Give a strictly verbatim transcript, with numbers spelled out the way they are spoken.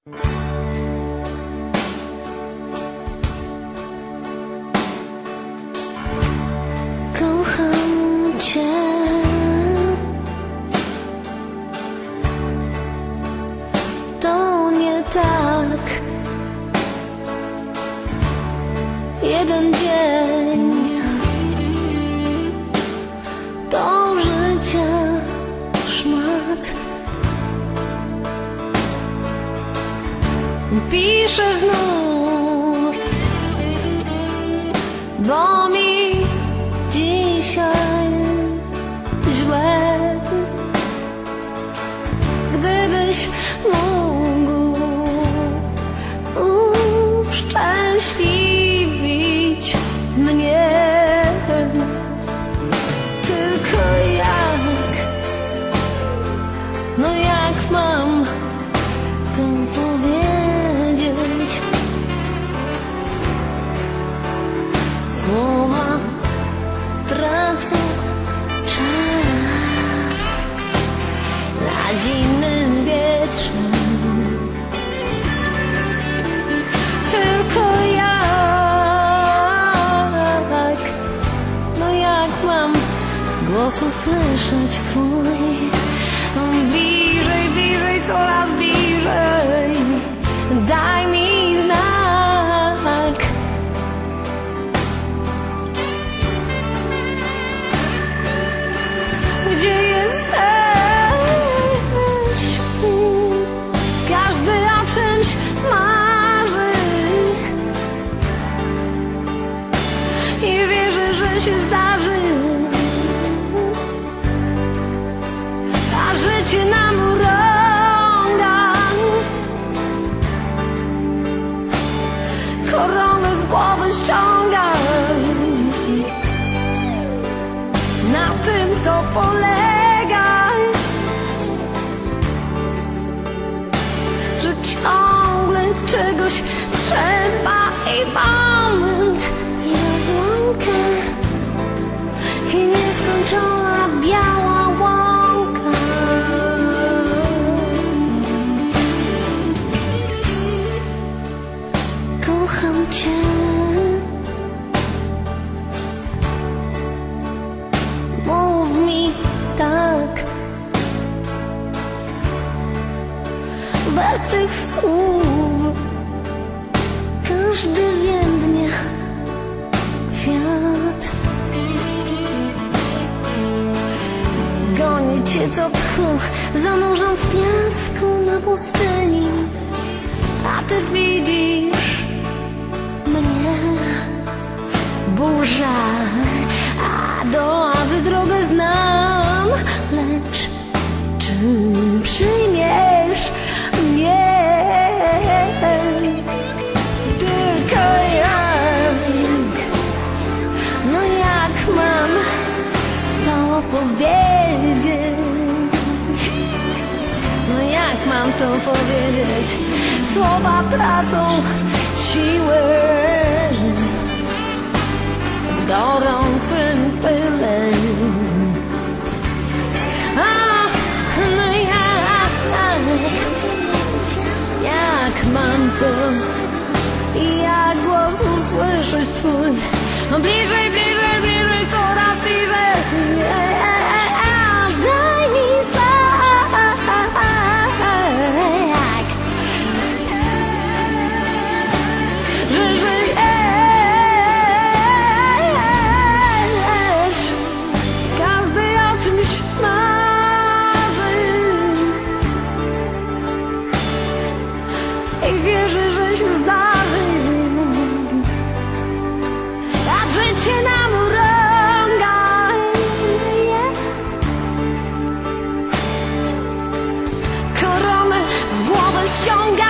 Kocham cię, to nie tak. Jeden dzień to życie szmat. Piszę znów, bo mi dzisiaj źle. Gdybyś mógł uszczęśliwić mnie, tylko jak, no jak mam to powiedzieć? Słowa tracą czas na zimnym wietrze. Tylko jak, no jak mam głos usłyszeć twój? Bliżej, bliżej, coraz bliżej, daj mi znak. Gdzie jesteś? Każdy o czymś marzy i wierzy, że się zdarzy, a życie nam urąga. Koronę z głowy ściąga. Na tym to polega, że ciągle czegoś trzeba i moment, i rozłąkę, i nieskończona biała łąka. Kocham cię, mów mi tak, bez tych słów. Każdy więdnie świat. Gonię cię co tchu, zanurzam w piasku na pustyni, a ty widzisz mnie. Burza, a do oazy drogę znam, lecz czy przyjmiesz mnie? Tylko jak, no jak mam to powiedzieć? No jak mam to powiedzieć? Słowa tracą siłę w gorącym pyle. A, no jak, jak mam to, jak głos usłyszeć twój? Bliżej, bliżej, bliżej, coraz bliżej. Daj mi znak, że żyjesz. Każdy o czymś marzy i wierzy, że się zdarzy, a życie nam urąga. Koronę z głowy ściąga.